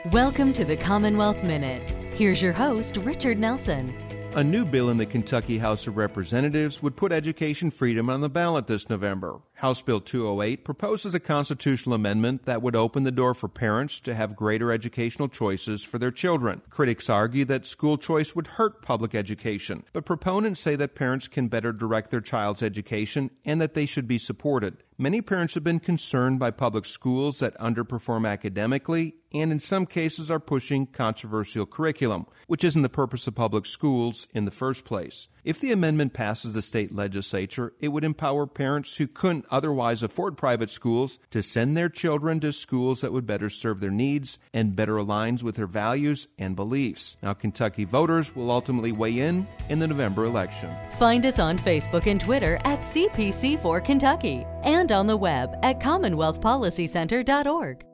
Welcome to the Commonwealth Minute. Here's your host, Richard Nelson. A new bill in the Kentucky House of Representatives would put education freedom on the ballot this November. House Bill 208 proposes a constitutional amendment that would open the door for parents to have greater educational choices for their children. Critics argue that school choice would hurt public education, but proponents say that parents can better direct their child's education and that they should be supported. Many parents have been concerned by public schools that underperform academically and in some cases are pushing controversial curriculum, which isn't the purpose of public schools in the first place. If the amendment passes the state legislature, it would empower parents who couldn't otherwise afford private schools to send their children to schools that would better serve their needs and better aligns with their values and beliefs. Now, Kentucky voters will ultimately weigh in the November election. Find us on Facebook and Twitter at CPC4 Kentucky and on the web at CommonwealthPolicyCenter.org.